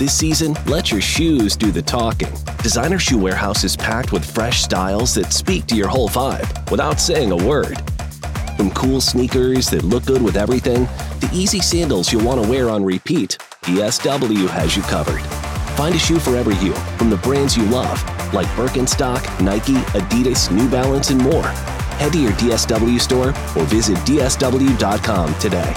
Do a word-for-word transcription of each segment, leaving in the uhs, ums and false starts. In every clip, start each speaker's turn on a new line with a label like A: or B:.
A: This season, let your shoes do the talking. Designer Shoe Warehouse is packed with fresh styles that speak to your whole vibe without saying a word. From cool sneakers that look good with everything, to easy sandals you'll want to wear on repeat, D S W has you covered. Find a shoe for every you from the brands you love, like Birkenstock, Nike, Adidas, New Balance, and more. Head to your D S W store or visit D S W dot com today.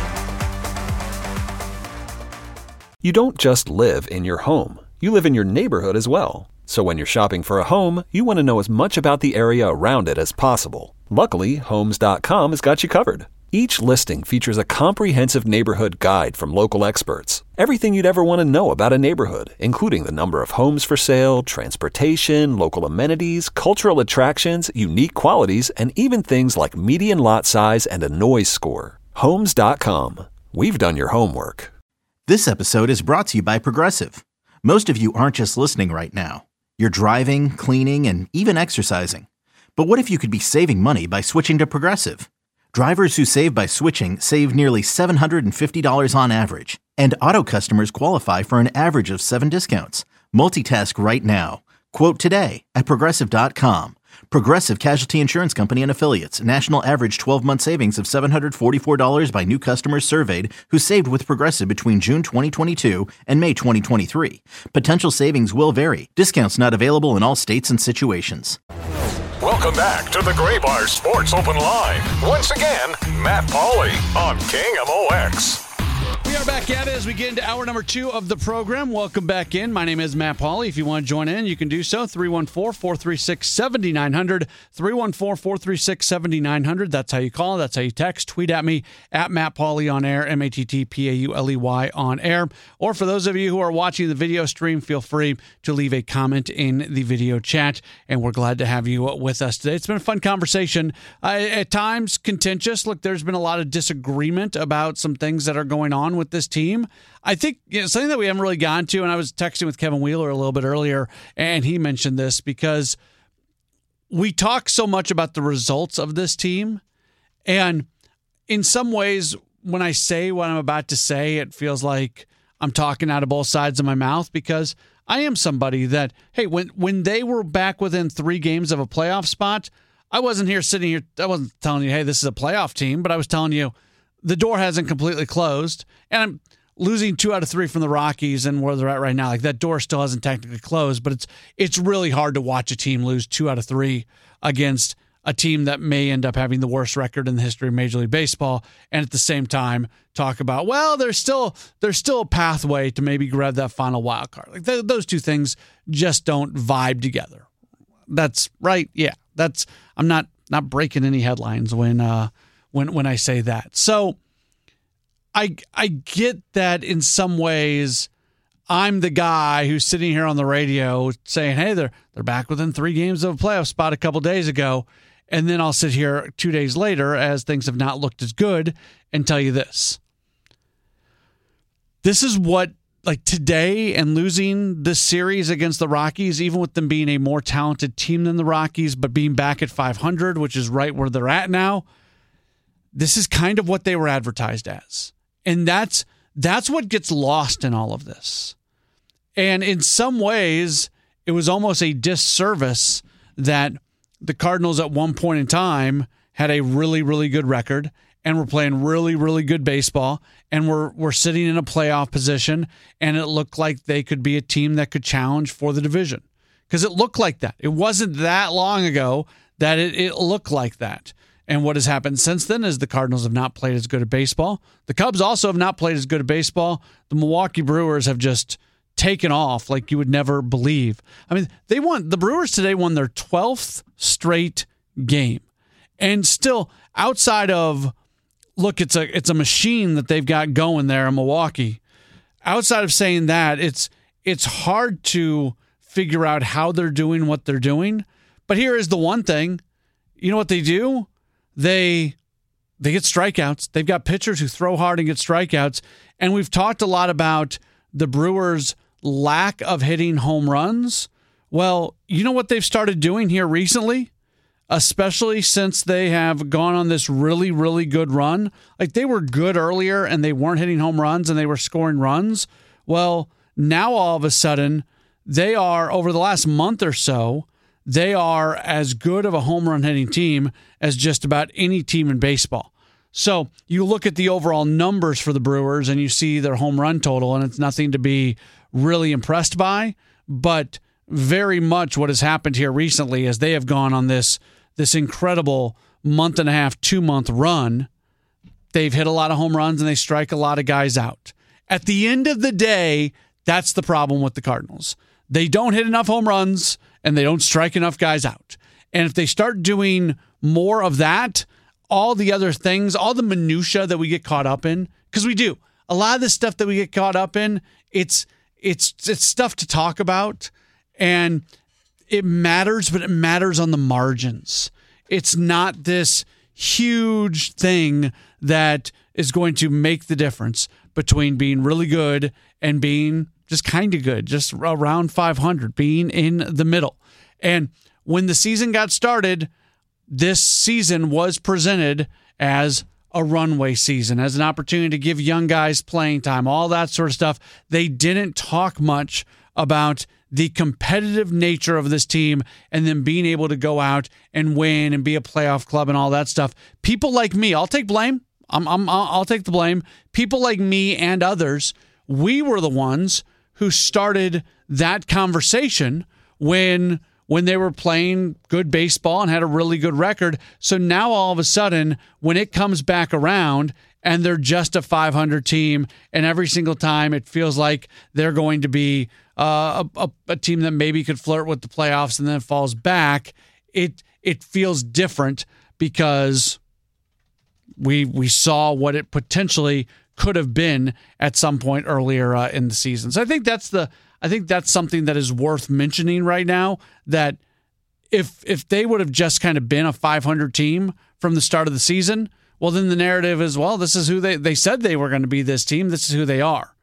B: You don't just live in your home. You live in your neighborhood as well. So when you're shopping for a home, you want to know as much about the area around it as possible. Luckily, Homes dot com has got you covered. Each listing features a comprehensive neighborhood guide from local experts. Everything you'd ever want to know about a neighborhood, including the number of homes for sale, transportation, local amenities, cultural attractions, unique qualities, and even things like median lot size and a noise score. Homes dot com. We've done your homework.
C: This episode is brought to you by Progressive. Most of you aren't just listening right now. You're driving, cleaning, and even exercising. But what if you could be saving money by switching to Progressive? Drivers who save by switching save nearly seven hundred fifty dollars on average. And auto customers qualify for an average of seven discounts. Multitask right now. Quote today at Progressive dot com. Progressive Casualty Insurance Company and Affiliates. National average twelve-month savings of seven hundred forty-four dollars by new customers surveyed who saved with Progressive between June twenty twenty-two and May twenty twenty-three. Potential savings will vary. Discounts not available in all states and situations.
D: Welcome back to the Graybar Sports Open Line. Once again, Matt Pauley on King M O X.
E: We are back at it as we get into hour number two of the program. Welcome back in. My name is Matt Pauley. If you want to join in, you can do so. three one four, four three six, seven nine zero zero. three one four, four three six, seven nine zero zero. That's how you call. That's how you text. Tweet at me at Matt Pauley on air, M A T T P A U L E Y on air. Or for those of you who are watching the video stream, feel free to leave a comment in the video chat. And we're glad to have you with us today. It's been a fun conversation. Uh, at times contentious. Look, there's been a lot of disagreement about some things that are going on with this team. I think you know, something that we haven't really gotten to, and I was texting with Kevin Wheeler a little bit earlier, and he mentioned this because we talk so much about the results of this team, and in some ways, when I say what I'm about to say, it feels like I'm talking out of both sides of my mouth because I am somebody that, hey, when when they were back within three games of a playoff spot, I wasn't here sitting here, I wasn't telling you, hey, this is a playoff team, but I was telling you, the door hasn't completely closed, and I'm losing two out of three from the Rockies and where they're at right now. Like that door still hasn't technically closed, but it's it's really hard to watch a team lose two out of three against a team that may end up having the worst record in the history of Major League Baseball, and at the same time talk about, well, there's still there's still a pathway to maybe grab that final wild card. Like th- those two things just don't vibe together. That's right. Yeah, that's I'm not not breaking any headlines when. Uh, When when I say that. So I I get that in some ways I'm the guy who's sitting here on the radio saying, hey, they're they're back within three games of a playoff spot a couple days ago. And then I'll sit here two days later as things have not looked as good and tell you this. This is what, like today and losing this series against the Rockies, even with them being a more talented team than the Rockies, but being back at five hundred, which is right where they're at now, this is kind of what they were advertised as. And that's that's what gets lost in all of this. And in some ways, it was almost a disservice that the Cardinals at one point in time had a really, really good record and were playing really, really good baseball and were, were sitting in a playoff position, and it looked like they could be a team that could challenge for the division. Because it looked like that. It wasn't that long ago that it, it looked like that. And what has happened since then is the Cardinals have not played as good at baseball. The Cubs also have not played as good at baseball. The Milwaukee Brewers have just taken off like you would never believe. I mean, they won. The Brewers today won their twelfth straight game. And still, outside of, look, it's a it's a machine that they've got going there in Milwaukee. Outside of saying that, it's it's hard to figure out how they're doing what they're doing. But here is the one thing. You know what they do? They they get strikeouts. They've got pitchers who throw hard and get strikeouts. And we've talked a lot about the Brewers' lack of hitting home runs. Well, you know what they've started doing here recently? Especially since they have gone on this really, really good run. Like they were good earlier and they weren't hitting home runs and they were scoring runs. Well, now all of a sudden, they are, over the last month or so, they are as good of a home run hitting team as just about any team in baseball. So you look at the overall numbers for the Brewers and you see their home run total, and it's nothing to be really impressed by, but very much what has happened here recently is they have gone on this, this incredible month and a half, two month run. They've hit a lot of home runs and they strike a lot of guys out. At the end of the day, that's the problem with the Cardinals. They don't hit enough home runs and they don't strike enough guys out. And if they start doing more of that, all the other things, all the minutia that we get caught up in, because we do, a lot of the stuff that we get caught up in, it's it's it's stuff to talk about, and it matters, but it matters on the margins. It's not this huge thing that is going to make the difference between being really good and being just kind of good, just around five hundred, being in the middle. And when the season got started, this season was presented as a runway season, as an opportunity to give young guys playing time, all that sort of stuff. They didn't talk much about the competitive nature of this team and then being able to go out and win and be a playoff club and all that stuff. People like me, I'll take blame. I'm, I'm, I'll take the blame. People like me and others, we were the ones who started that conversation when when they were playing good baseball and had a really good record. So now all of a sudden, when it comes back around and they're just a five hundred team, and every single time it feels like they're going to be uh, a, a, a team that maybe could flirt with the playoffs and then falls back, it it feels different because we we saw what it potentially could have been at some point earlier uh, in the season. So I think that's the I think that's something that is worth mentioning right now, that if if they would have just kind of been a five hundred team from the start of the season, well, then the narrative is, well, this is who they, they said they were going to be, this team. This is who they are.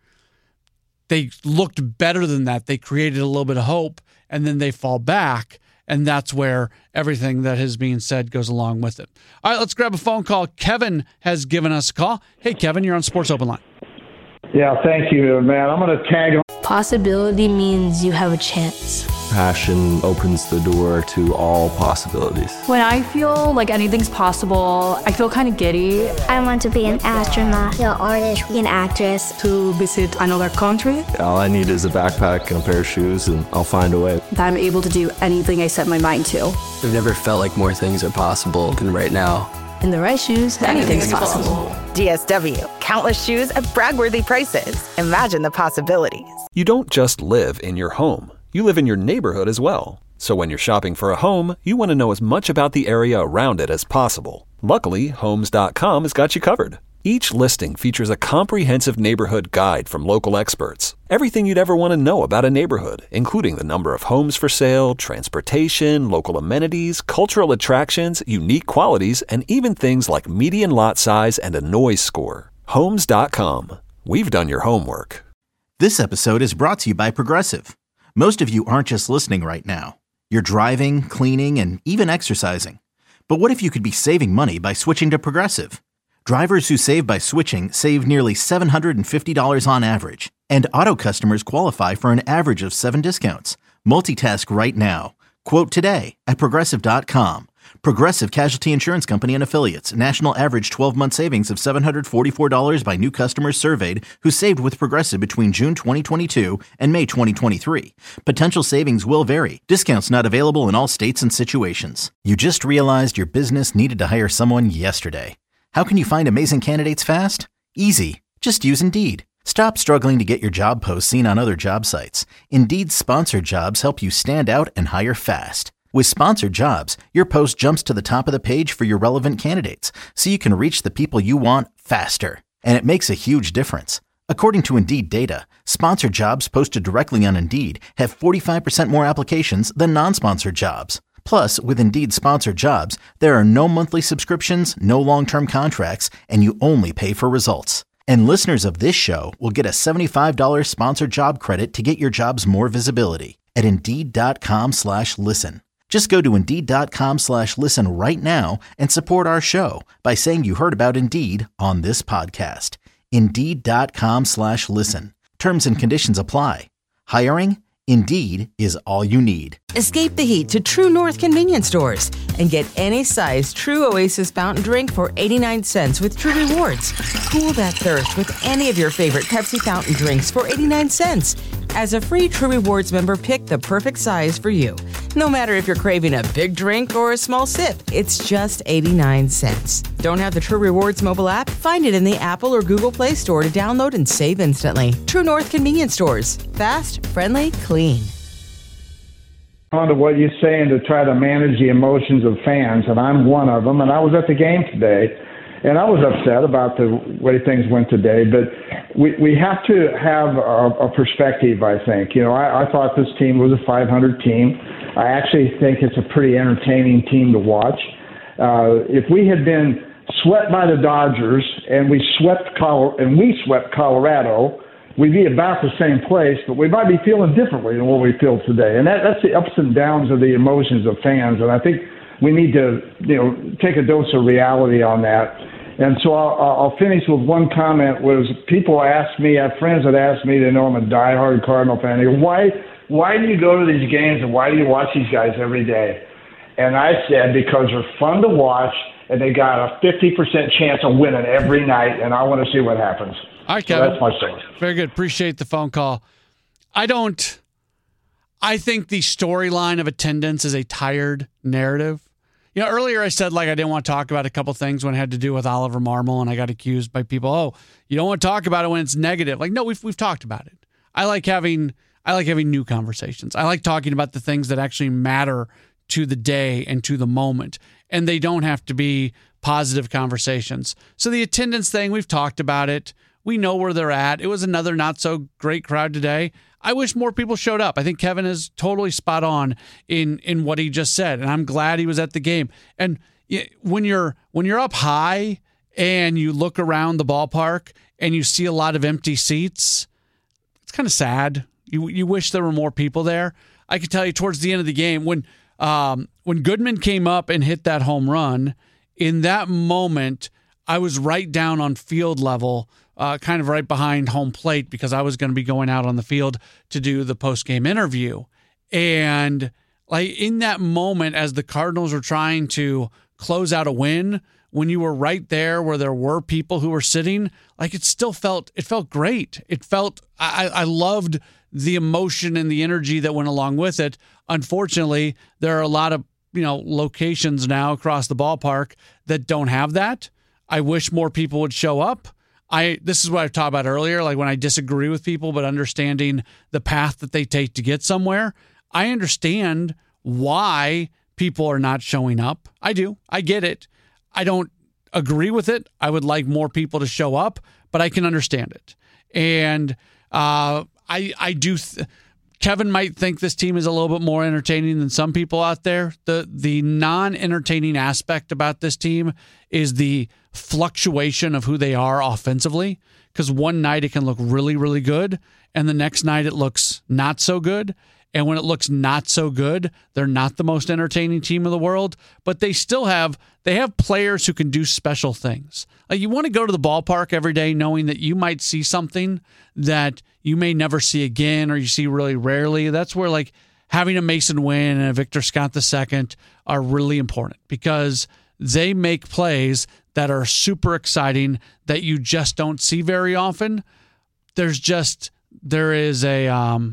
E: They looked better than that. They created a little bit of hope, and then they fall back, and that's where everything that is being said goes along with it. All right, let's grab a phone call. Kevin has given us a call. Hey, Kevin, you're on Sports Open Line.
F: Yeah, thank you, man. I'm going to tag him.
G: Possibility means you have a chance.
H: Passion opens the door to all possibilities.
I: When I feel like anything's possible, I feel kind of giddy.
J: I want to be an astronaut, an artist, an actress.
I: To visit another country.
H: All I need is a backpack and a pair of shoes, and I'll find a way.
I: That I'm able to do anything I set my mind to.
K: I've never felt like more things are possible than right now.
G: In the right shoes, anything's, anything's possible.
L: possible. D S W. Countless shoes at brag-worthy prices. Imagine the possibilities.
B: You don't just live in your home. You live in your neighborhood as well. So when you're shopping for a home, you want to know as much about the area around it as possible. Luckily, Homes dot com has got you covered. Each listing features a comprehensive neighborhood guide from local experts. Everything you'd ever want to know about a neighborhood, including the number of homes for sale, transportation, local amenities, cultural attractions, unique qualities, and even things like median lot size and a noise score. Homes dot com. We've done your homework.
C: This episode is brought to you by Progressive. Most of you aren't just listening right now. You're driving, cleaning, and even exercising. But what if you could be saving money by switching to Progressive? Drivers who save by switching save nearly seven hundred fifty dollars on average. And auto customers qualify for an average of seven discounts. Multitask right now. Quote today at Progressive dot com. Progressive Casualty Insurance Company and Affiliates. National average twelve-month savings of seven hundred forty-four dollars by new customers surveyed who saved with Progressive between June twenty twenty-two and May twenty twenty-three. Potential savings will vary. Discounts not available in all states and situations. You just realized your business needed to hire someone yesterday. How can you find amazing candidates fast? Easy. Just use Indeed. Stop struggling to get your job posts seen on other job sites. Indeed's sponsored jobs help you stand out and hire fast. With sponsored jobs, your post jumps to the top of the page for your relevant candidates, so you can reach the people you want faster. And it makes a huge difference. According to Indeed data, sponsored jobs posted directly on Indeed have forty-five percent more applications than non-sponsored jobs. Plus, with Indeed sponsored jobs, there are no monthly subscriptions, no long-term contracts, and you only pay for results. And listeners of this show will get a seventy-five dollars sponsored job credit to get your jobs more visibility at Indeed dot com slash listen. Just go to Indeed dot com slash listen right now and support our show by saying you heard about Indeed on this podcast. Indeed dot com slash listen. Terms and conditions apply. Hiring? Indeed is all you need.
M: Escape the heat to True North convenience stores and get any size True Oasis fountain drink for eighty-nine cents with True Rewards. Cool that thirst with any of your favorite Pepsi fountain drinks for eighty-nine cents. As a free True Rewards member, pick the perfect size for you. No matter if you're craving a big drink or a small sip, it's just eighty-nine cents. Don't have the True Rewards mobile app? Find it in the Apple or Google Play Store to download and save instantly. True North convenience stores. Fast, friendly, clean.
F: On to what you're saying to try to manage the emotions of fans, and I'm one of them. And I was at the game today, and I was upset about the way things went today. But we we have to have a, a perspective, I think. You know, I, I thought this team was a five hundred team. I actually think it's a pretty entertaining team to watch. Uh, if we had been swept by the Dodgers and we swept Col- and we swept Colorado, we'd be about the same place, but we might be feeling differently than what we feel today. And that, that's the ups and downs of the emotions of fans. And I think we need to, you know, take a dose of reality on that. And so I'll, I'll finish with one comment. Was people ask me, I have friends that ask me, they know I'm a diehard Cardinal fan. They go, why, why do you go to these games and why do you watch these guys every day? And I said, because they're fun to watch and they got a fifty percent chance of winning every night, and I want to see what happens.
E: All right,
F: so
E: Kevin.
F: that's my story.
E: Very good. Appreciate the phone call. I don't. I think the storyline of attendance is a tired narrative. You know, earlier I said like I didn't want to talk about a couple things when it had to do with Oliver Marmol, and I got accused by people. Oh, you don't want to talk about it when it's negative. Like, no, we've we've talked about it. I like having I like having new conversations. I like talking about the things that actually matter to the day and to the moment, and they don't have to be positive conversations. So the attendance thing, we've talked about it. We know where they're at. It was another not so great crowd today. I wish more people showed up. I think Kevin is totally spot on in in what he just said, and I'm glad he was at the game. And when you're when you're up high and you look around the ballpark and you see a lot of empty seats, it's kind of sad. You you wish there were more people there. I could tell you towards the end of the game when um, when Goodman came up and hit that home run, in that moment I was right down on field level. Uh, kind of right behind home plate because I was going to be going out on the field to do the post-game interview. And like in that moment, as the Cardinals were trying to close out a win, when you were right there where there were people who were sitting, like it still felt, it felt great. It felt, I, I loved the emotion and the energy that went along with it. Unfortunately, there are a lot of, you know, locations now across the ballpark that don't have that. I wish more people would show up. I this is what I've talked about earlier, like when I disagree with people, but understanding the path that they take to get somewhere. I understand why people are not showing up. I do. I get it. I don't agree with it. I would like more people to show up, but I can understand it. And uh, I I do. Th- Kevin might think this team is a little bit more entertaining than some people out there. The the non-entertaining aspect about this team is the fluctuation of who they are offensively, because one night it can look really, really good, and the next night it looks not so good. And when it looks not so good, they're not the most entertaining team in the world, but they still have they have players who can do special things. Like you want to go to the ballpark every day knowing that you might see something that you may never see again or you see really rarely. That's where like having a Mason Wynn and a Victor Scott the Second are really important because they make plays that are super exciting that you just don't see very often. There's just there is a um,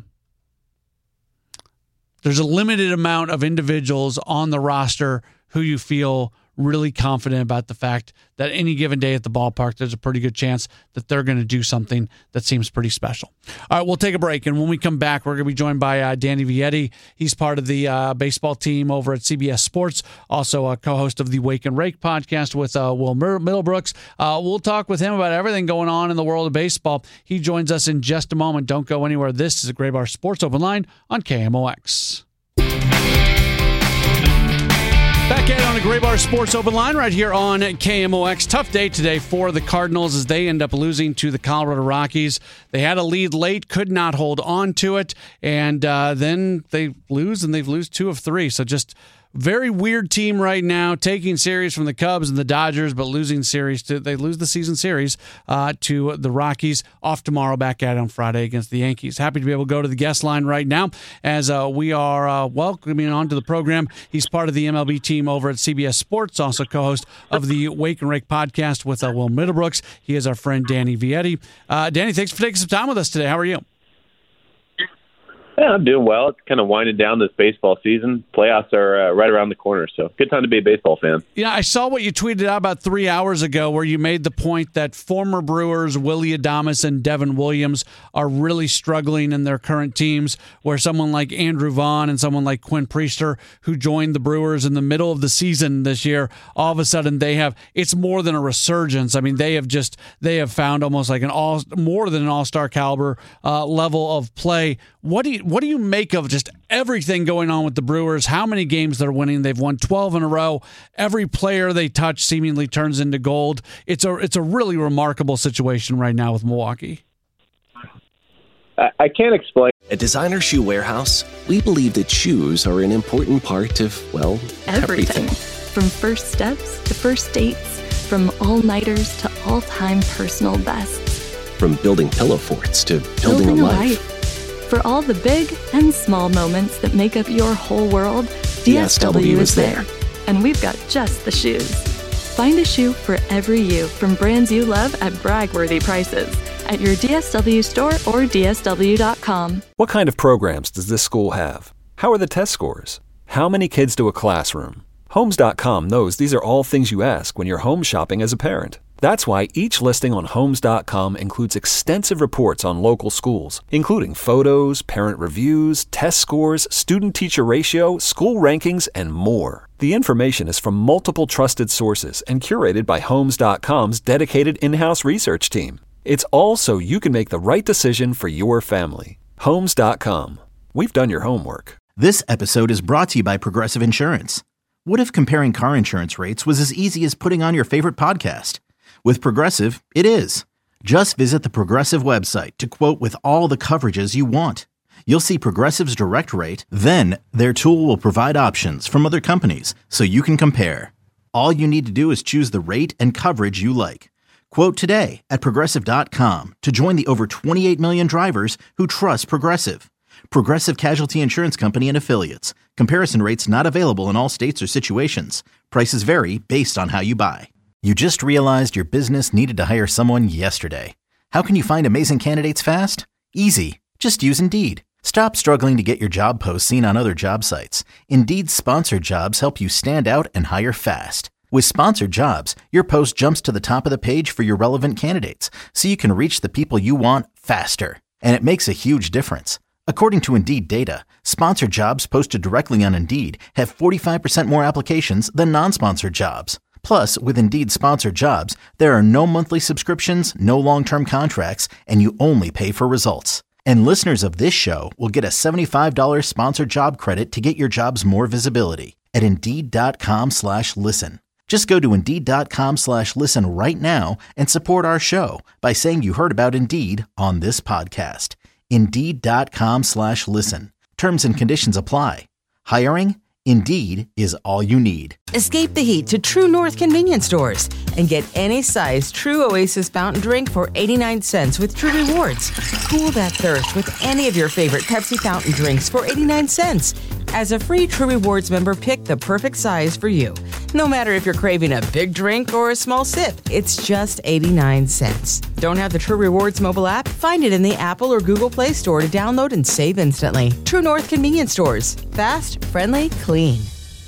E: there's a limited amount of individuals on the roster who you feel really confident about the fact that any given day at the ballpark, there's a pretty good chance that they're going to do something that seems pretty special. All right, we'll take a break, and when we come back, we're going to be joined by uh, Danny Vietti. He's part of the uh, baseball team over at C B S Sports, also a co-host of the Wake and Rake podcast with uh, Will Middlebrooks. Uh, we'll talk with him about everything going on in the world of baseball. He joins us in just a moment. Don't go anywhere. This is a Gray Bar Sports Open Line on K M O X. Back at it on the Gray Bar Sports Open Line right here on K M O X. Tough day today for the Cardinals as they end up losing to the Colorado Rockies. They had a lead late, could not hold on to it, and uh, then they lose, and they've lose two of three. So just very weird team right now, taking series from the Cubs and the Dodgers, but losing series to they lose the season series uh, to the Rockies. Off tomorrow, back at it on Friday against the Yankees. Happy to be able to go to the guest line right now as uh, we are uh, welcoming onto the program. He's part of the M L B team over at C B S Sports, also co-host of the Wake and Rake podcast with uh, Will Middlebrooks. He is our friend Danny Vietti. Uh, Danny, thanks for taking some time with us today. How are you?
N: Yeah, I'm doing well. It's kind of winding down this baseball season. Playoffs are uh, right around the corner, so good time to be a baseball fan.
E: Yeah, I saw what you tweeted out about three hours ago where you made the point that former Brewers Willy Adames and Devin Williams are really struggling in their current teams, where someone like Andrew Vaughn and someone like Quinn Priester, who joined the Brewers in the middle of the season this year, all of a sudden they have, it's more than a resurgence. I mean, they have just, they have found almost like an all, more than an all-star caliber uh, level of play. What do you, what do you make of just everything going on with the Brewers? How many games they're winning? They've won twelve in a row. Every player they touch seemingly turns into gold. It's a it's a really remarkable situation right now with Milwaukee.
N: I, I can't explain.
A: At Designer Shoe Warehouse, we believe that shoes are an important part of, well, everything.
O: everything. From first steps to first dates, from all-nighters to all-time personal bests.
A: From building pillow forts to building,
O: building
A: a
O: a
A: life.
O: life. For all the big and small moments that make up your whole world, D S W is there. And we've got just the shoes. Find a shoe for every you from brands you love at brag-worthy prices at your D S W store or D S W dot com.
B: What kind of programs does this school have? How are the test scores? How many kids do a classroom? Homes dot com knows these are all things you ask when you're home shopping as a parent. That's why each listing on Homes dot com includes extensive reports on local schools, including photos, parent reviews, test scores, student-teacher ratio, school rankings, and more. The information is from multiple trusted sources and curated by Homes dot com's dedicated in-house research team. It's all so you can make the right decision for your family. Homes dot com. We've done your homework.
C: This episode is brought to you by Progressive Insurance. What if comparing car insurance rates was as easy as putting on your favorite podcast? With Progressive, it is. Just visit the Progressive website to quote with all the coverages you want. You'll see Progressive's direct rate, then their tool will provide options from other companies so you can compare. All you need to do is choose the rate and coverage you like. Quote today at Progressive dot com to join the over twenty-eight million drivers who trust Progressive. Progressive Casualty Insurance Company and Affiliates. Comparison rates not available in all states or situations. Prices vary based on how you buy. You just realized your business needed to hire someone yesterday. How can you find amazing candidates fast? Easy. Just use Indeed. Stop struggling to get your job posts seen on other job sites. Indeed's sponsored jobs help you stand out and hire fast. With sponsored jobs, your post jumps to the top of the page for your relevant candidates, so you can reach the people you want faster. And it makes a huge difference. According to Indeed data, sponsored jobs posted directly on Indeed have forty-five percent more applications than non-sponsored jobs. Plus, with Indeed sponsored jobs, there are no monthly subscriptions, no long-term contracts, and you only pay for results. And listeners of this show will get a seventy-five dollars sponsored job credit to get your jobs more visibility at Indeed.com slash listen. Just go to Indeed.com slash listen right now and support our show by saying you heard about Indeed on this podcast. Indeed.com slash listen. Terms and conditions apply. Hiring? Indeed is all you need.
M: Escape the heat to True North convenience stores and get any size True Oasis fountain drink for eighty-nine cents with True Rewards. Cool that thirst with any of your favorite Pepsi fountain drinks for eighty-nine cents. As a free True Rewards member, pick the perfect size for you. No matter if you're craving a big drink or a small sip, it's just eighty-nine cents. Don't have the True Rewards mobile app? Find it in the Apple or Google Play Store to download and save instantly. True North convenience stores. Fast, friendly, clean.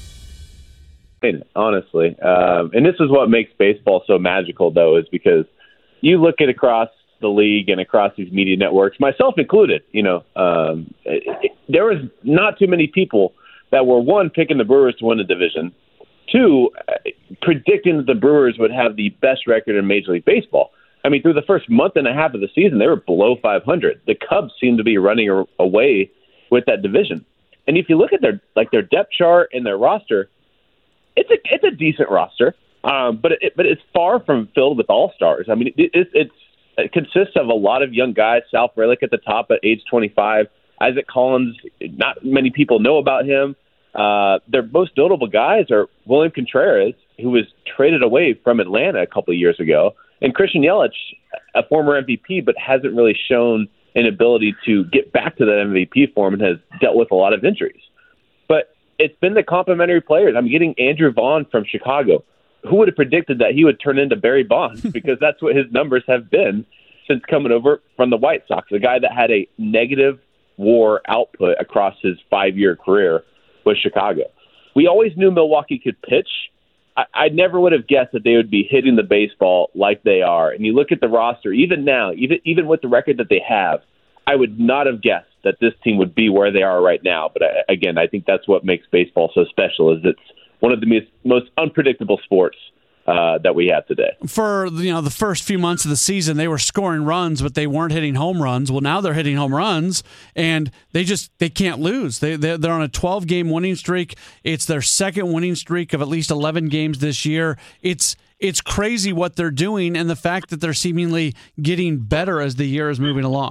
N: Honestly, um, and this is what makes baseball so magical, though, is because you look at across the league and across these media networks, myself included, you know, um, it, it, there was not too many people that were, one, picking the Brewers to win the division, two, uh, predicting that the Brewers would have the best record in Major League Baseball. I mean, through the first month and a half of the season, they were below five hundred. The Cubs seemed to be running a- away with that division. And if you look at their like their depth chart and their roster, it's a it's a decent roster, um, but it, but it's far from filled with all stars. I mean, it, it, it's it consists of a lot of young guys. Sal Frelick at the top at age twenty-five. Isaac Collins, not many people know about him. Uh, their most notable guys are William Contreras, who was traded away from Atlanta a couple of years ago, and Christian Yelich, a former M V P, but hasn't really shown an ability to get back to that M V P form and has dealt with a lot of injuries. But it's been the complementary players. I'm getting Andrew Vaughn from Chicago. Who would have predicted that he would turn into Barry Bonds? Because that's what his numbers have been since coming over from the White Sox, a guy that had a negative WAR output across his five-year career with Chicago. We always knew Milwaukee could pitch. I, I never would have guessed that they would be hitting the baseball like they are. And you look at the roster, even now, even even with the record that they have, I would not have guessed that this team would be where they are right now. But I, again, I think that's what makes baseball so special, is it's one of the most, most unpredictable sports Uh, that we have today.
E: For you know the first few months of the season, they were scoring runs, but they weren't hitting home runs. Well, now they're hitting home runs, and they just they can't lose. They they're, they're on a twelve-game winning streak. It's their second winning streak of at least eleven games this year. It's it's crazy what they're doing, and the fact that they're seemingly getting better as the year is moving along.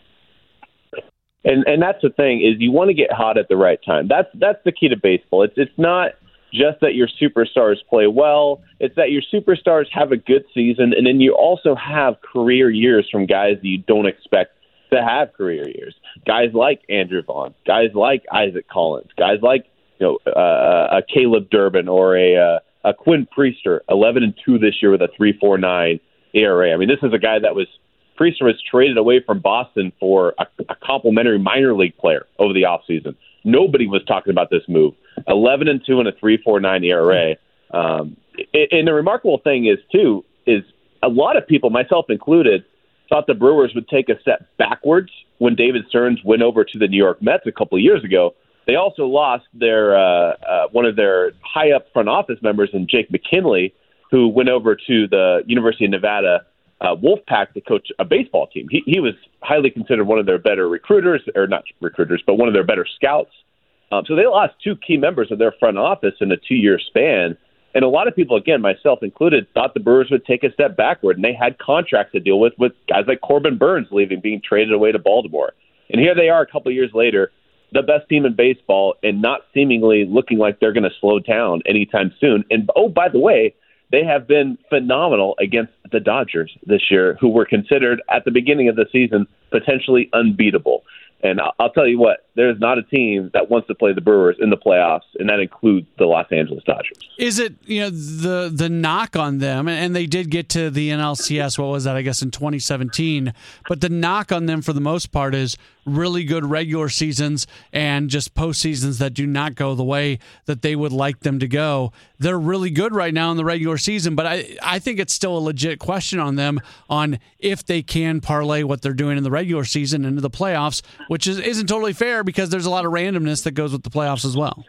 N: And and that's the thing, is you want to get hot at the right time. That's that's the key to baseball. It's it's not just that your superstars play well. It's that your superstars have a good season, and then you also have career years from guys that you don't expect to have career years. Guys like Andrew Vaughn, guys like Isaac Collins, guys like you know uh, a Caleb Durbin or a uh, a Quinn Priester, eleven and two this year with a three point four nine E R A. I mean, this is a guy that was Priester was traded away from Boston for a, a complimentary minor league player over the offseason. Nobody was talking about this move. eleven and two and a three point four nine E R A. Um, and the remarkable thing is, too, is a lot of people, myself included, thought the Brewers would take a step backwards when David Stearns went over to the New York Mets a couple of years ago. They also lost their uh, uh, one of their high-up front office members in Jake McKinley, who went over to the University of Nevada uh, Wolfpack to coach a baseball team. He, he was highly considered one of their better recruiters, or not recruiters, but one of their better scouts. Um, so they lost two key members of their front office in a two-year span. And a lot of people, again, myself included, thought the Brewers would take a step backward, and they had contracts to deal with, with guys like Corbin Burns leaving, being traded away to Baltimore. And here they are a couple of years later, the best team in baseball, and not seemingly looking like they're going to slow down anytime soon. And, oh, by the way, they have been phenomenal against the Dodgers this year, who were considered at the beginning of the season potentially unbeatable. And I'll tell you what, there's not a team that wants to play the Brewers in the playoffs, and that includes the Los Angeles Dodgers.
E: Is it, you know, the the knock on them, and they did get to the N L C S, what was that, I guess, in twenty seventeen, but the knock on them for the most part is really good regular seasons and just postseasons that do not go the way that they would like them to go. They're really good right now in the regular season, but I, I think it's still a legit question on them on if they can parlay what they're doing in the regular season into the playoffs, which is, isn't totally fair because there's a lot of randomness that goes with the playoffs as well.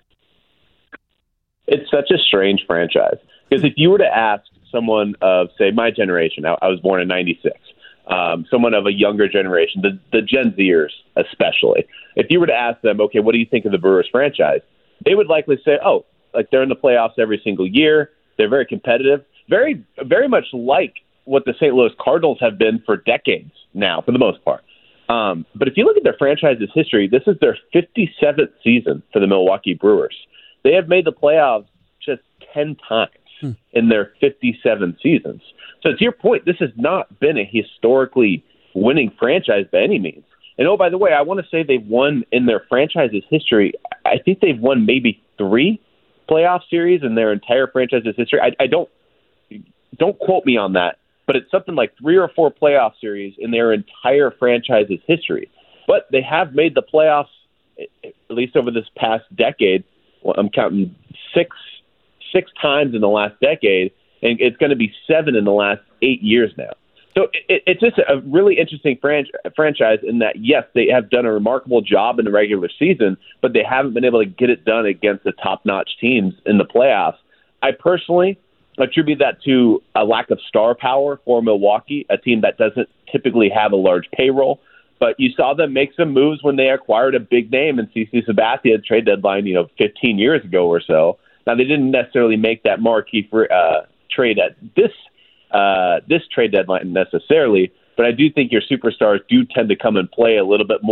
N: It's such a strange franchise, because if you were to ask someone of, say, my generation, I, I was born in ninety-six, um, someone of a younger generation, the, the Gen Zers especially, if you were to ask them, okay, what do you think of the Brewers franchise? They would likely say, oh, like they're in the playoffs every single year. They're very competitive, very, very much like what the Saint Louis Cardinals have been for decades now, for the most part. Um, but if you look at their franchise's history, this is their fifty-seventh season for the Milwaukee Brewers. They have made the playoffs just ten times hmm. in their fifty-seven seasons. So to your point, this has not been a historically winning franchise by any means. And oh, by the way, I want to say they've won in their franchise's history. I think they've won maybe three playoff series in their entire franchise's history. I, I don't don't quote me on that, but it's something like three or four playoff series in their entire franchise's history. But they have made the playoffs, at least over this past decade. Well, I'm counting six six times in the last decade, and it's going to be seven in the last eight years now. So it, it's just a really interesting fran- franchise in that, yes, they have done a remarkable job in the regular season, but they haven't been able to get it done against the top-notch teams in the playoffs. I personally attribute that to a lack of star power for Milwaukee, a team that doesn't typically have a large payroll. But you saw them make some moves when they acquired a big name in C C Sabathia trade deadline, you know, fifteen years ago or so. Now, they didn't necessarily make that marquee for, uh, trade at this uh, this trade deadline necessarily, but I do think your superstars do tend to come and play a little bit more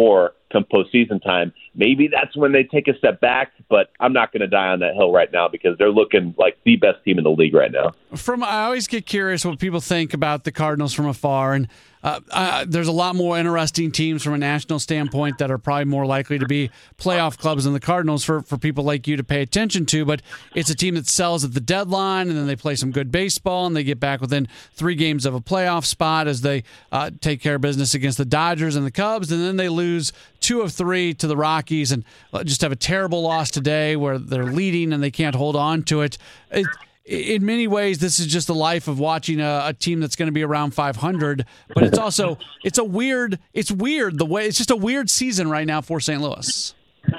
N: come postseason time, maybe that's when they take a step back. But I'm not going to die on that hill right now because they're looking like the best team in the league right now.
E: From I always get curious what people think about the Cardinals from afar, and uh, uh, there's a lot more interesting teams from a national standpoint that are probably more likely to be playoff clubs than the Cardinals for, for people like you to pay attention to. But it's a team that sells at the deadline, and then they play some good baseball, and they get back within three games of a playoff spot as they uh, take care of business against the Dodgers and the Cubs, and then they lose two of three to the Rockies and just have a terrible loss today where they're leading and they can't hold on to it. it in many ways, this is just the life of watching a, a team that's going to be around five hundred, but it's also, it's a weird, it's weird the way, it's just a weird season right now for Saint Louis.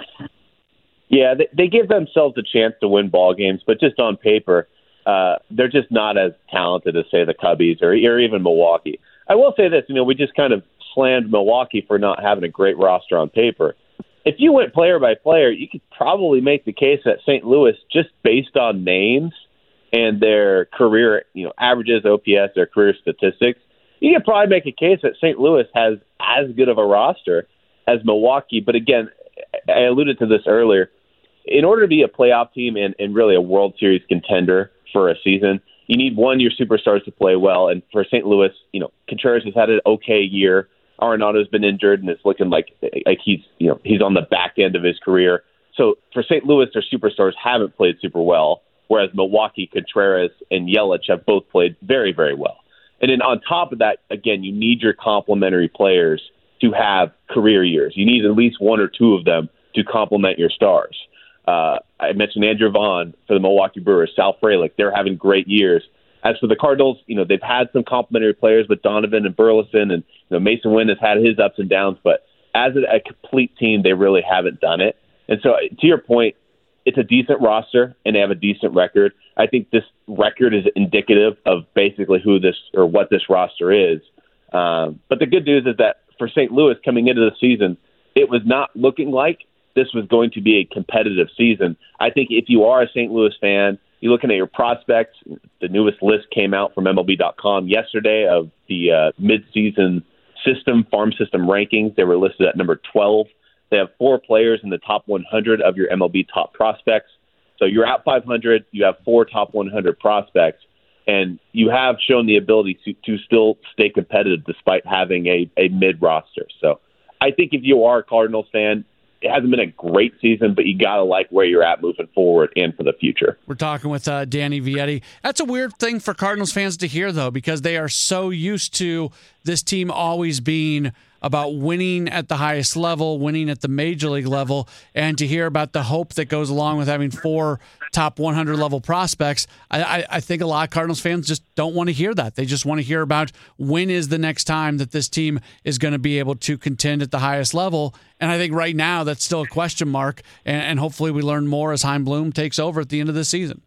N: Yeah, they, they give themselves a chance to win ball games, but just on paper, uh, they're just not as talented as, say, the Cubbies or, or even Milwaukee. I will say this, you know, we just kind of slammed Milwaukee for not having a great roster on paper. If you went player by player, you could probably make the case that Saint Louis, just based on names and their career, you know, averages, O P S, their career statistics, you could probably make a case that Saint Louis has as good of a roster as Milwaukee. But again, I alluded to this earlier. In order to be a playoff team and, and really a World Series contender for a season, you need, one, your superstars to play well. And for Saint Louis, you know, Contreras has had an okay year. Arenado's been injured, and it's looking like like he's you know he's on the back end of his career. So for Saint Louis, their superstars haven't played super well, whereas Milwaukee, Contreras, and Yelich have both played very, very well. And then on top of that, again, you need your complementary players to have career years. You need at least one or two of them to complement your stars. Uh, I mentioned Andrew Vaughn for the Milwaukee Brewers, Sal Frelick. They're having great years. As for the Cardinals, you know, they've had some complementary players with Donovan and Burleson, and you know, Mason Wynn has had his ups and downs, but as a, a complete team, they really haven't done it. And so, to your point, it's a decent roster, and they have a decent record. I think this record is indicative of basically who this or what this roster is. Um, but the good news is that for Saint Louis coming into the season, it was not looking like this was going to be a competitive season. I think if you are a Saint Louis fan, you're looking at your prospects. The newest list came out from M L B dot com yesterday of the uh, midseason system, farm system rankings. They were listed at number twelve. They have four players in the top one hundred of your M L B top prospects. So you're at five hundred. You have four top one hundred prospects, and you have shown the ability to, to still stay competitive despite having a, a mid roster. So I think if you are a Cardinals fan, it hasn't been a great season, but you got to like where you're at moving forward and for the future.
E: We're talking with uh, Danny Vietti. That's a weird thing for Cardinals fans to hear, though, because they are so used to this team always being about winning at the highest level, winning at the major league level, and to hear about the hope that goes along with having four top one hundred level prospects. I, I, I think a lot of Cardinals fans just don't want to hear that. They just want to hear about when is the next time that this team is going to be able to contend at the highest level. And I think right now that's still a question mark, and, and hopefully we learn more as Chaim Bloom takes over at the end of the season.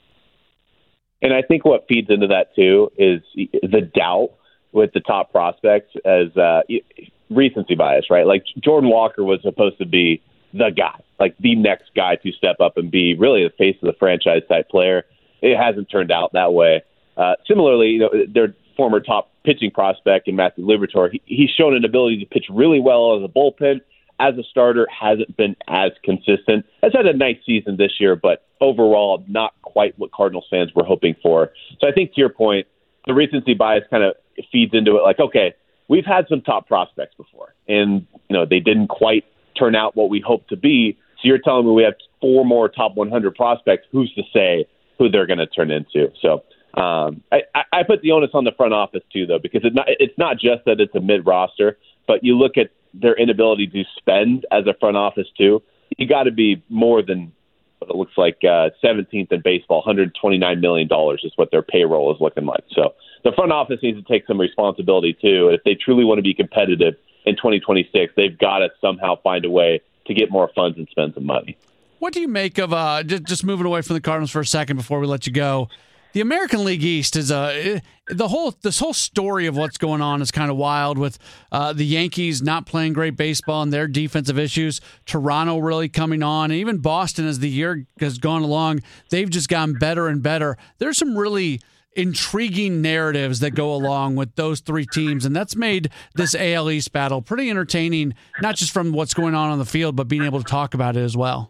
N: And I think what feeds into that, too, is the doubt with the top prospects as uh, recency bias, right? Like Jordan Walker was supposed to be the guy, like the next guy to step up and be really the face of the franchise type player. It hasn't turned out that way. Uh, similarly, you know, their former top pitching prospect in Matthew Liberatore, he, he's shown an ability to pitch really well as a bullpen. As a starter, hasn't been as consistent. Has had a nice season this year, but overall not quite what Cardinals fans were hoping for. So I think to your point, the recency bias kind of feeds into it like, okay, we've had some top prospects before, and you know they didn't quite turn out what we hoped to be. So you're telling me we have four more top one hundred prospects. Who's to say who they're going to turn into? So um, I, I put the onus on the front office too, though, because it's not it's not just that it's a mid roster, but you look at their inability to spend as a front office too. You got to be more than what it looks like uh, seventeenth in baseball. one hundred twenty-nine million dollars is what their payroll is looking like. So the front office needs to take some responsibility too. And if they truly want to be competitive in twenty twenty-six, they've got to somehow find a way to get more funds and spend some money.
E: What do you make of uh, just, just moving away from the Cardinals for a second before we let you go? The American League East is a the whole this whole story of what's going on is kind of wild with uh, the Yankees not playing great baseball and their defensive issues. Toronto really coming on, and even Boston as the year has gone along, they've just gotten better and better. There's some really intriguing narratives that go along with those three teams, and that's made this A L East battle pretty entertaining, not just from what's going on on the field, but being able to talk about it as well.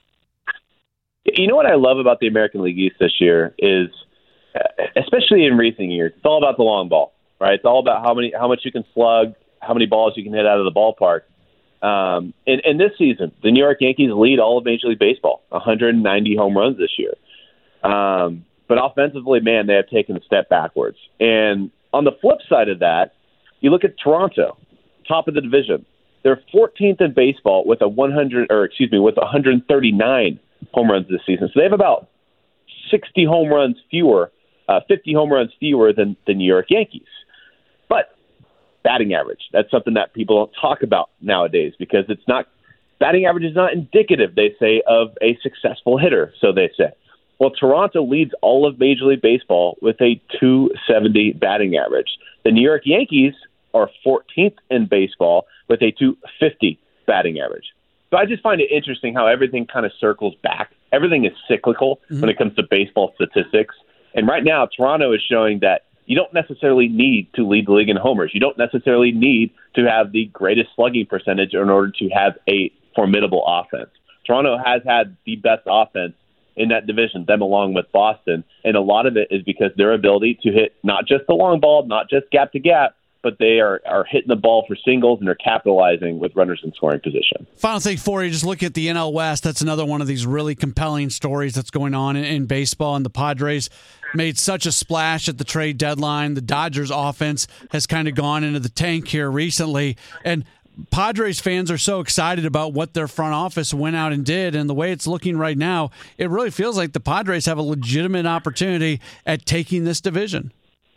N: You know what I love about the American League East this year is, especially in recent years, it's all about the long ball, right? It's all about how many, how much you can slug, how many balls you can hit out of the ballpark. Um, and, and this season, the New York Yankees lead all of Major League Baseball, one hundred ninety home runs this year. Um, but offensively, man, they have taken a step backwards. And on the flip side of that, you look at Toronto, top of the division. They're fourteenth in baseball with a one hundred, or excuse me, with one hundred thirty-nine home runs this season. So they have about sixty home runs fewer, uh, fifty home runs fewer than the New York Yankees. But batting average, that's something that people don't talk about nowadays because it's not, batting average is not indicative, they say, of a successful hitter, so they say. Well, Toronto leads all of Major League Baseball with a two seventy batting average. The New York Yankees are fourteenth in baseball with a two fifty batting average. So I just find it interesting how everything kind of circles back. Everything is cyclical mm-hmm. when it comes to baseball statistics. And right now, Toronto is showing that you don't necessarily need to lead the league in homers. You don't necessarily need to have the greatest slugging percentage in order to have a formidable offense. Toronto has had the best offense in that division, them along with Boston. And a lot of it is because their ability to hit not just the long ball, not just gap to gap, but they are, are hitting the ball for singles and are capitalizing with runners in scoring position.
E: Final thing for you, just look at the N L West. That's another one of these really compelling stories that's going on in, in baseball. And the Padres made such a splash at the trade deadline. The Dodgers offense has kind of gone into the tank here recently. And Padres fans are so excited about what their front office went out and did. And the way it's looking right now, it really feels like the Padres have a legitimate opportunity at taking this division.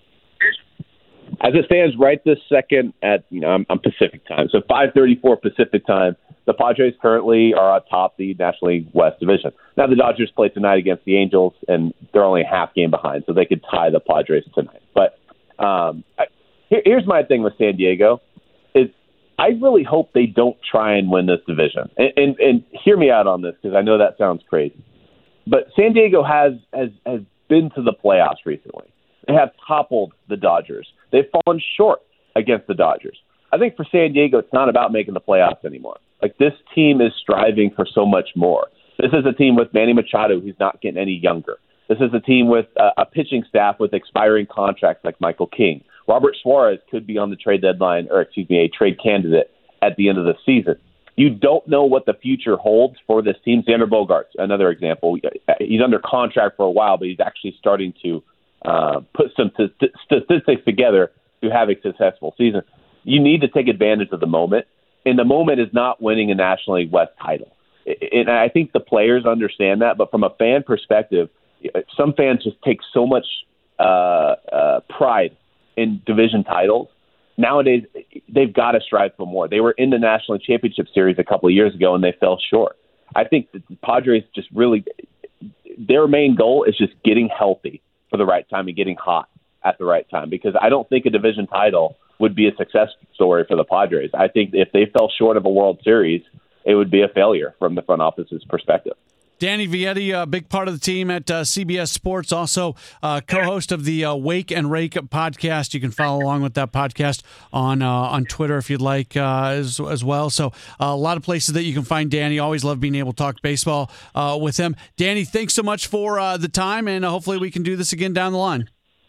N: As it stands right this second at, you know, I'm, I'm Pacific time, so five thirty-four Pacific time, the Padres currently are atop the National League West division. Now the Dodgers play tonight against the Angels, and they're only a half game behind, so they could tie the Padres tonight. But um, I, here, here's my thing with San Diego, is I really hope they don't try and win this division. And, and, and hear me out on this, because I know that sounds crazy. But San Diego has, has, has been to the playoffs recently. They have toppled the Dodgers. They've fallen short against the Dodgers. I think for San Diego, it's not about making the playoffs anymore. Like, this team is striving for so much more. This is a team with Manny Machado who's not getting any younger. This is a team with a, a pitching staff with expiring contracts like Michael King. Robert Suarez could be on the trade deadline, or excuse me, a trade candidate at the end of the season. You don't know what the future holds for this team. Xander Bogaerts, another example. He's under contract for a while, but he's actually starting to Uh, put some t- t- statistics together to have a successful season. You need to take advantage of the moment, and the moment is not winning a National League West title. And I think the players understand that, but from a fan perspective, some fans just take so much uh, uh, pride in division titles. Nowadays, they've got to strive for more. They were in the National League Championship Series a couple of years ago, and they fell short. I think the Padres just really, their main goal is just getting healthy for the right time and getting hot at the right time, because I don't think a division title would be a success story for the Padres. I think if they fell short of a World Series, it would be a failure from the front office's perspective.
E: Danny Vietti, a big part of the team at uh, C B S Sports, also uh, co-host of the uh, Wake and Rake podcast. You can follow along with that podcast on uh, on Twitter if you'd like uh, as, as well. So uh, a lot of places that you can find Danny. Always love being able to talk baseball uh, with him. Danny, thanks so much for uh, the time, and uh, hopefully we can do this again down the line.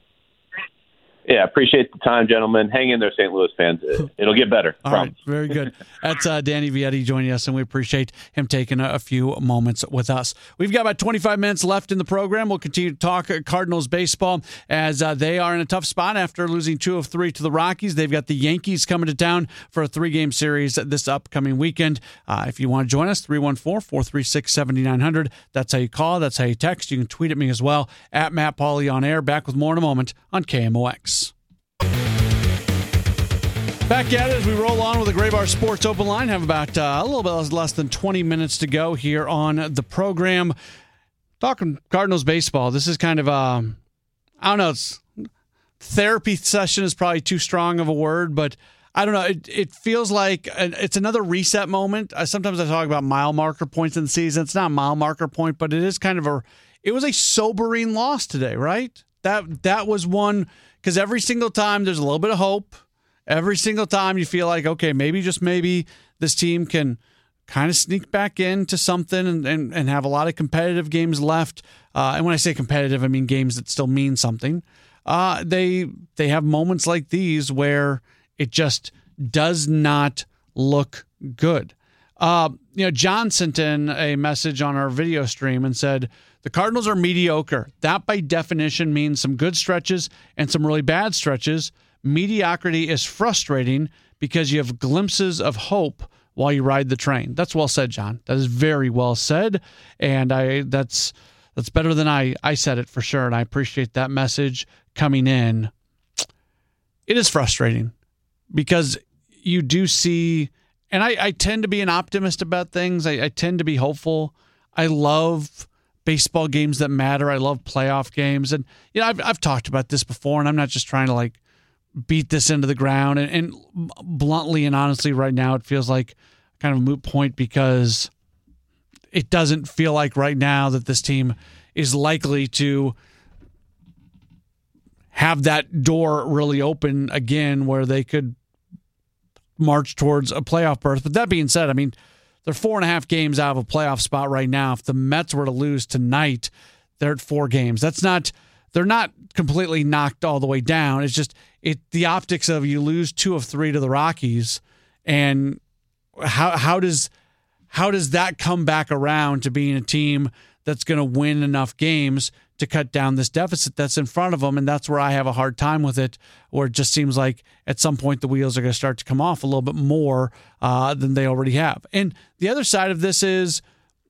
N: Yeah, appreciate the time, gentlemen. Hang in there, Saint Louis fans. It'll get better.
E: All right, very good. That's uh, Danny Vietti joining us, and we appreciate him taking a, a few moments with us. We've got about twenty-five minutes left in the program. We'll continue to talk Cardinals baseball as uh, they are in a tough spot after losing two of three to the Rockies. They've got the Yankees coming to town for a three-game series this upcoming weekend. Uh, if you want to join us, three one four, four three six, seven nine zero zero. That's how you call. That's how you text. You can tweet at me as well, at Matt Pauley on air. Back with more in a moment on K M O X. Back at it as we roll on with the Gray Bar Sports Open Line. Have about uh, a little bit less than twenty minutes to go here on the program. Talking Cardinals baseball. This is kind of a, I don't know, it's, therapy session is probably too strong of a word, but I don't know. It, it feels like it's another reset moment. I, sometimes I talk about mile marker points in the season. It's not a mile marker point, but it is kind of a, it was a sobering loss today, right? That that was one, because every single time there's a little bit of hope. Every single time you feel like, okay, maybe, just maybe, this team can kind of sneak back into something and, and, and have a lot of competitive games left. Uh, and when I say competitive, I mean games that still mean something. Uh, they they have moments like these where it just does not look good. Uh, you know, John sent in a message on our video stream and said, the Cardinals are mediocre. That by definition means some good stretches and some really bad stretches. Mediocrity is frustrating because you have glimpses of hope while you ride the train. That's well said, John. That is very well said. And I that's that's better than I, I said it for sure. And I appreciate that message coming in. It is frustrating because you do see, and I, I tend to be an optimist about things. I, I tend to be hopeful. I love baseball games that matter. I love playoff games. And, you know, I've, I've talked about this before, and I'm not just trying to like beat this into the ground. And, and bluntly and honestly, right now, it feels like kind of a moot point because it doesn't feel like right now that this team is likely to have that door really open again where they could march towards a playoff berth. But that being said, I mean, they're four and a half games out of a playoff spot right now. If the Mets were to lose tonight, they're at four games. That's not, they're not completely knocked all the way down. It's just it the optics of you lose two of three to the Rockies, and how how does how does that come back around to being a team that's going to win enough games to cut down this deficit that's in front of them? And that's where I have a hard time with it, where it just seems like at some point the wheels are going to start to come off a little bit more uh, than they already have. And the other side of this is,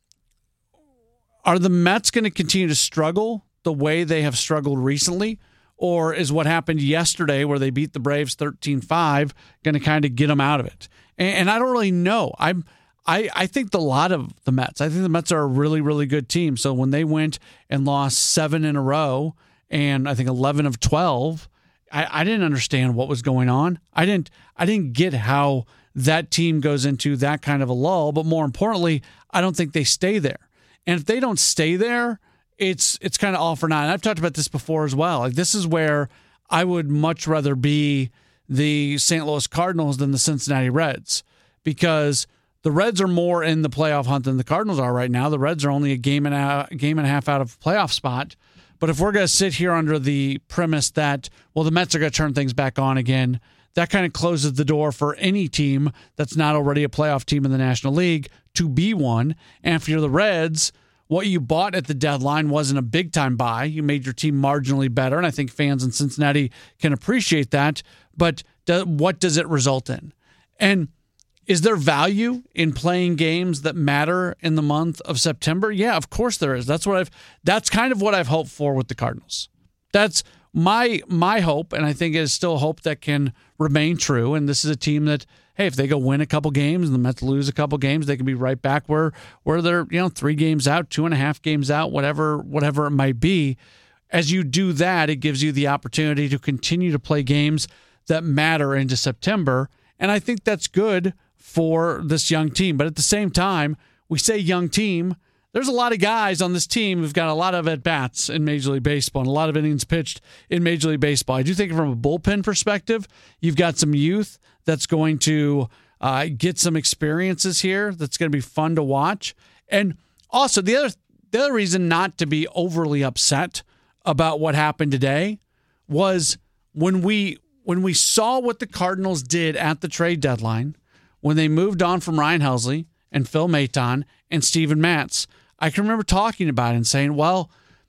E: are the Mets going to continue to struggle the way they have struggled recently? Or is what happened yesterday where they beat the Braves thirteen five going to kind of get them out of it? And, and I don't really know. I'm I, I think the lot of the Mets, I think the Mets are a really, really good team. So when they went and lost seven in a row and I think eleven of twelve, I, I didn't understand what was going on. I didn't I didn't get how that team goes into that kind of a lull. But more importantly, I don't think they stay there. And if they don't stay there, it's it's kind of all for naught. And I've talked about this before as well. Like, this is where I would much rather be the Saint Louis Cardinals than the Cincinnati Reds, because the Reds are more in the playoff hunt than the Cardinals are right now. The Reds are only a game and a, a game and a half out of playoff spot. But if we're going to sit here under the premise that, well, the Mets are going to turn things back on again, that kind of closes the door for any team that's not already a playoff team in the National League to be one. And if you're the Reds, what you bought at the deadline wasn't a big-time buy. You made your team marginally better, and I think fans in Cincinnati can appreciate that. But do, what does it result in? And is there value in playing games that matter in the month of September? Yeah, of course there is. That's what I've. That's kind of what I've hoped for with the Cardinals. That's my my hope, and I think it is still hope that can remain true. And this is a team that, hey, if they go win a couple games and the Mets lose a couple games, they can be right back where where they're, you know, three games out, two and a half games out, whatever whatever it might be. As you do that, it gives you the opportunity to continue to play games that matter into September, and I think that's good for this young team. But at the same time, we say young team, there's a lot of guys on this team who've got a lot of at-bats in Major League Baseball and a lot of innings pitched in Major League Baseball. I do think from a bullpen perspective, you've got some youth that's going to uh, get some experiences here that's going to be fun to watch. And also, the other the other reason not to be overly upset about what happened today was when we when we saw what the Cardinals did at the trade deadline, when they moved on from Ryan Helsley and Phil Maton and Steven Matz. I can remember talking about it and saying, well,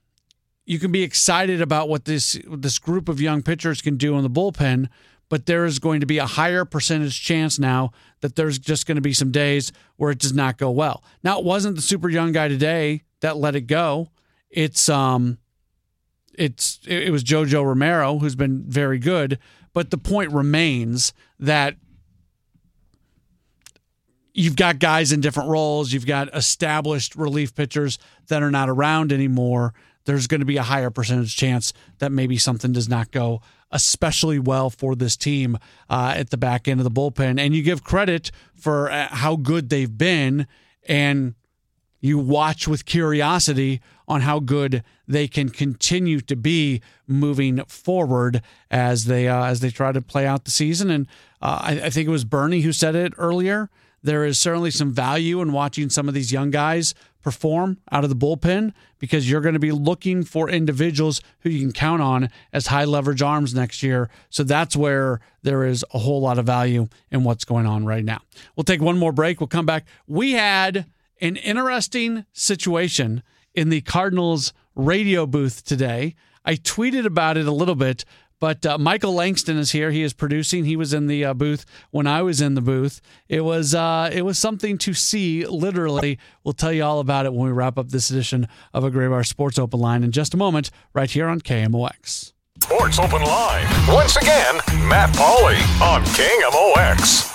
E: you can be excited about what this this group of young pitchers can do in the bullpen, but there is going to be a higher percentage chance now that there's just going to be some days where it does not go well. Now, it wasn't the super young guy today that let it go. It's um, it's it was JoJo Romero, who's been very good, but the point remains that you've got guys in different roles. You've got established relief pitchers that are not around anymore. There's going to be a higher percentage chance that maybe something does not go especially well for this team uh, at the back end of the bullpen. And you give credit for uh, how good they've been, and you watch with curiosity on how good they can continue to be moving forward as they uh, as they try to play out the season. And uh, I, I think it was Bernie who said it earlier. There is certainly some value in watching some of these young guys perform out of the bullpen because you're going to be looking for individuals who you can count on as high leverage arms next year. So that's where there is a whole lot of value in what's going on right now. We'll take one more break. We'll come back. We had an interesting situation in the Cardinals radio booth today. I tweeted about it a little bit, but uh, Michael Langston is here. He is producing. He was in the uh, booth when I was in the booth. It was uh, it was something to see, literally. We'll tell you all about it when we wrap up this edition of a Graybar Sports Open Line in just a moment, right here on K M O X.
D: Sports Open Line. Once again, Matt Pauley on K M O X.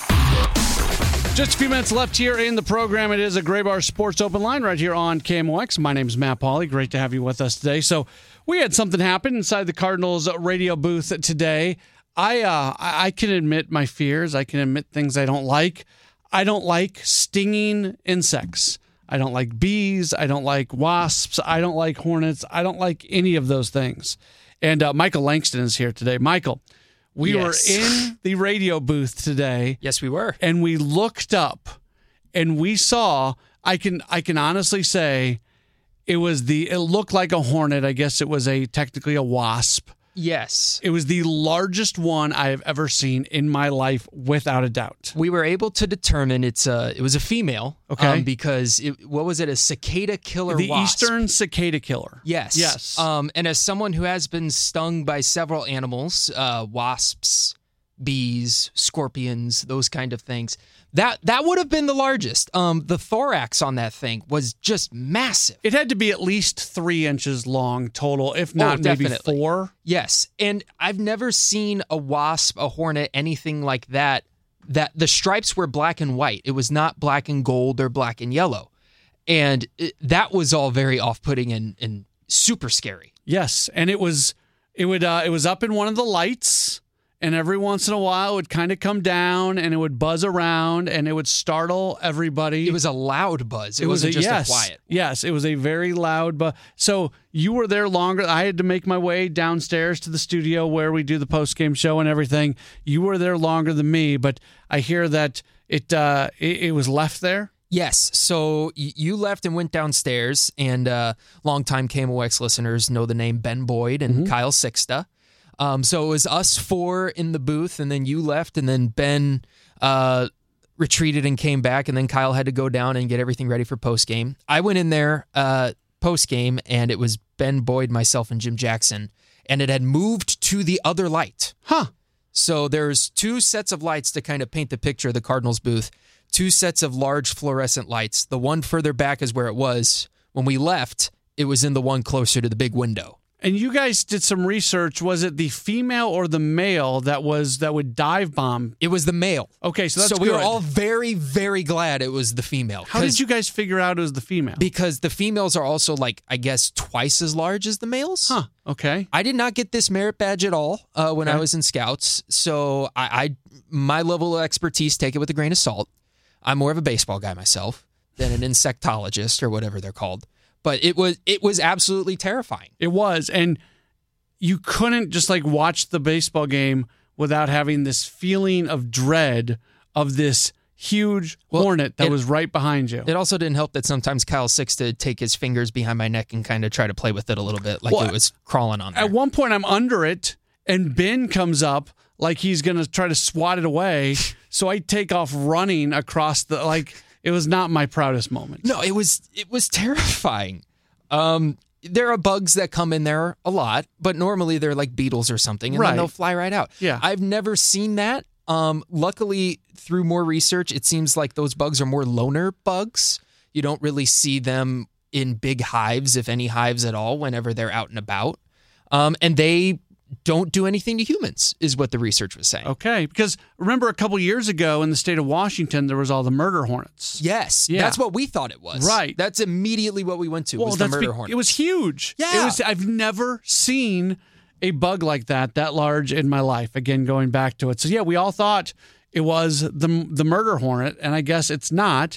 E: Just a few minutes left here in the program. It is a Graybar Sports Open Line right here on K M O X. My name is Matt Pauley. Great to have you with us today. So we had something happen inside the Cardinals radio booth today. I uh, I can admit my fears. I can admit things I don't like. I don't like stinging insects. I don't like bees. I don't like wasps. I don't like hornets. I don't like any of those things. And uh, Michael Langston is here today. Michael, we yes. were in the radio booth today.
P: Yes, we were.
E: And we looked up and we saw, I can I can honestly say it was the it looked like a hornet. I guess it was a technically a wasp.
P: Yes.
E: It was the largest one I have ever seen in my life, without a doubt.
P: We were able to determine it's a, it was a female.
E: Okay.
P: Um, because, it, what was it, a cicada killer
E: the
P: wasp?
E: The eastern cicada killer.
P: Yes.
E: Yes.
P: Um, and as someone who has been stung by several animals, uh, wasps, bees, scorpions, those kind of things, that that would have been the largest. Um, the thorax on that thing was just massive.
E: It had to be at least three inches long total, if not
P: oh,
E: maybe
P: definitely.
E: four.
P: Yes, and I've never seen a wasp, a hornet, anything like that, that the stripes were black and white. It was not black and gold or black and yellow. And it, that was all very off-putting and, and super scary.
E: Yes, and it was it would uh, it was up in one of the lights. And every once in a while, it would kind of come down and it would buzz around and it would startle everybody.
P: It was a loud buzz. It,
E: it was
P: wasn't
E: a,
P: just
E: yes,
P: a quiet.
E: Yes, it was a very loud buzz. So you were there longer. I had to make my way downstairs to the studio where we do the post-game show and everything. You were there longer than me, but I hear that it uh, it, it was left there.
P: Yes. So you left and went downstairs, and uh, longtime K M O X listeners know the name Ben Boyd and mm-hmm. Kyle Sixta. Um, so it was us four in the booth, and then you left, and then Ben uh, retreated and came back, and then Kyle had to go down and get everything ready for postgame. I went in there uh, postgame, and it was Ben Boyd, myself, and Jim Jackson, and it had moved to the other light.
E: Huh.
P: So there's two sets of lights to kind of paint the picture of the Cardinals booth, two sets of large fluorescent lights. The one further back is where it was. When we left, it was in the one closer to the big window.
E: And you guys did some research. Was it the female or the male that was that would dive bomb?
P: It was the male.
E: Okay, so that's
P: so we
E: good.
P: were all very, very glad it was the female.
E: How did you guys figure out it was the female?
P: Because the females are also, like, I guess, twice as large as the males.
E: Huh. Okay.
P: I did not get this merit badge at all uh, when
E: okay.
P: I was in Scouts. So I, I, my level of expertise, take it with a grain of salt. I'm more of a baseball guy myself than an insectologist or whatever they're called. But it was it was absolutely terrifying.
E: It was, and you couldn't just like watch the baseball game without having this feeling of dread of this huge well, hornet that
P: it,
E: was right behind you.
P: It also didn't help that sometimes Kyle Sixta would take his fingers behind my neck and kind of try to play with it a little bit, like well, it was crawling on there.
E: At one point, I'm under it, and Ben comes up like he's going to try to swat it away, so I take off running across the, like... It was not my proudest moment.
P: No, it was it was terrifying. Um, there are bugs that come in there a lot, but normally they're like beetles or something, and
E: right.
P: then they'll fly right out.
E: Yeah.
P: I've never seen that. Um, luckily, through more research, it seems like those bugs are more loner bugs. You don't really see them in big hives, if any hives at all, whenever they're out and about. Um, and they don't do anything to humans, is what the research was saying.
E: Okay, because remember a couple years ago in the state of Washington, there was all the murder hornets.
P: Yes,
E: yeah.
P: That's what we thought it was.
E: Right.
P: That's immediately what we went to,
E: well,
P: was the murder
E: be-
P: hornet.
E: It was huge.
P: Yeah.
E: It was, I've never seen a bug like that, that large in my life, again, going back to it. So yeah, we all thought it was the the murder hornet, and I guess it's not.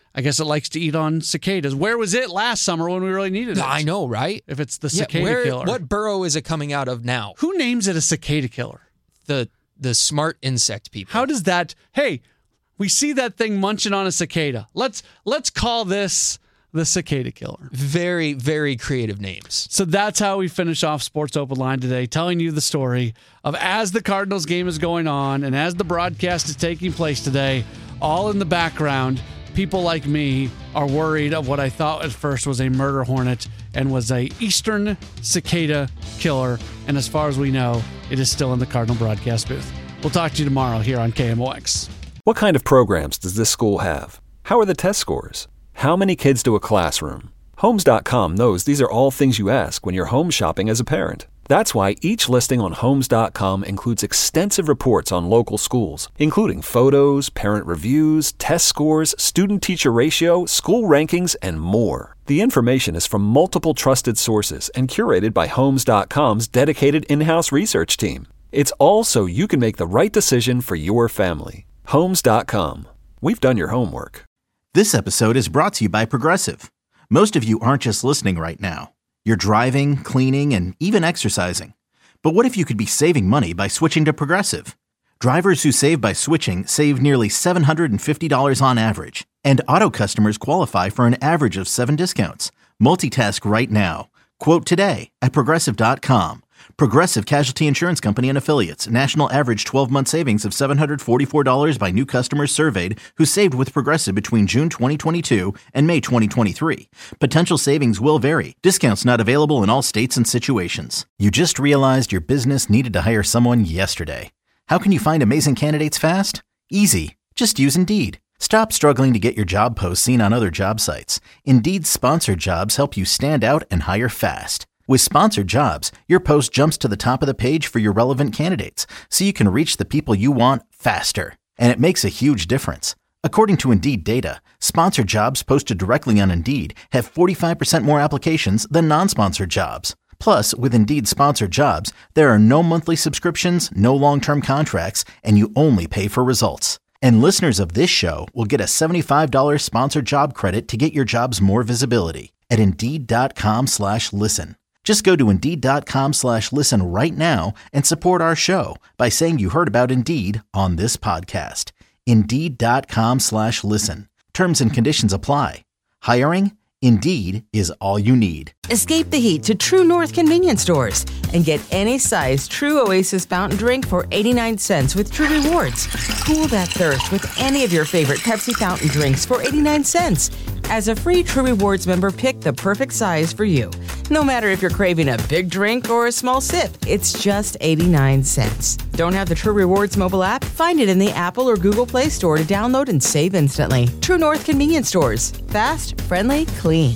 E: I guess it likes to eat on cicadas. Where was it last summer when we really needed it?
P: I know, right?
E: If it's the
P: Yeah,
E: cicada
P: where-
E: killer.
P: What burrow is it coming out of now?
E: Who names it a cicada killer?
P: The the smart insect people.
E: How does that? Hey, we see that thing munching on a cicada. Let's let's call this the cicada killer.
P: Very, very creative names.
E: So that's how we finish off Sports Open Line today, telling you the story of as the Cardinals game is going on and as the broadcast is taking place today, all in the background, people like me are worried of what I thought at first was a murder hornet and was a eastern cicada killer. And as far as we know, it is still in the Cardinal broadcast booth. We'll talk to you tomorrow here on K M O X.
B: What kind of programs does this school have? How are the test scores? How many kids do a classroom? Homes dot com knows these are all things you ask when you're home shopping as a parent. That's why each listing on Homes dot com includes extensive reports on local schools, including photos, parent reviews, test scores, student-teacher ratio, school rankings, and more. The information is from multiple trusted sources and curated by Homes dot com's dedicated in-house research team. It's all so you can make the right decision for your family. Homes dot com. We've done your homework.
C: This episode is brought to you by Progressive. Most of you aren't just listening right now. You're driving, cleaning, and even exercising. But what if you could be saving money by switching to Progressive? Drivers who save by switching save nearly seven hundred fifty dollars on average. And auto customers qualify for an average of seven discounts. Multitask right now. Quote today at Progressive dot com. Progressive Casualty Insurance Company and Affiliates. National average twelve-month savings of seven hundred forty-four dollars by new customers surveyed who saved with Progressive between June twenty twenty-two and May twenty twenty-three. Potential savings will vary. Discounts not available in all states and situations. You just realized your business needed to hire someone yesterday. How can you find amazing candidates fast? Easy. Just use Indeed. Stop struggling to get your job posts seen on other job sites. Indeed's sponsored jobs help you stand out and hire fast. With sponsored jobs, your post jumps to the top of the page for your relevant candidates, so you can reach the people you want faster. And it makes a huge difference. According to Indeed data, sponsored jobs posted directly on Indeed have forty-five percent more applications than non-sponsored jobs. Plus, with Indeed sponsored jobs, there are no monthly subscriptions, no long-term contracts, and you only pay for results. And listeners of this show will get a seventy-five dollars sponsored job credit to get your jobs more visibility at Indeed dot com slash listen. Just go to Indeed dot com slash listen right now and support our show by saying you heard about Indeed on this podcast. Indeed dot com slash listen. Terms and conditions apply. Hiring? Indeed is all you need.
M: Escape the heat to True North convenience stores and get any size True Oasis fountain drink for eighty-nine cents with True Rewards. Cool that thirst with any of your favorite Pepsi fountain drinks for eighty-nine cents. As a free True Rewards member, pick the perfect size for you. No matter if you're craving a big drink or a small sip, it's just eighty-nine cents. Don't have the True Rewards mobile app? Find it in the Apple or Google Play Store to download and save instantly. True North convenience stores. Fast, friendly, clean.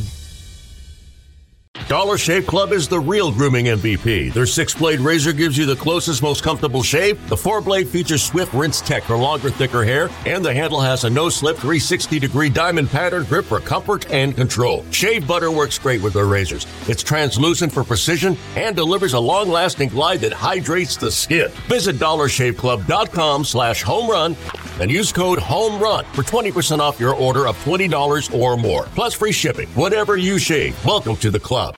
Q: Dollar Shave Club is the real grooming M V P. Their six-blade razor gives you the closest, most comfortable shave. The four-blade features Swift Rinse Tech for longer, thicker hair. And the handle has a no-slip three hundred sixty degree diamond pattern grip for comfort and control. Shave butter works great with their razors. It's translucent for precision and delivers a long-lasting glide that hydrates the skin. Visit dollar shave club dot com slash home run and use code HOMERUN for twenty percent off your order of twenty dollars or more. Plus free shipping. Whatever you shave, welcome to the club.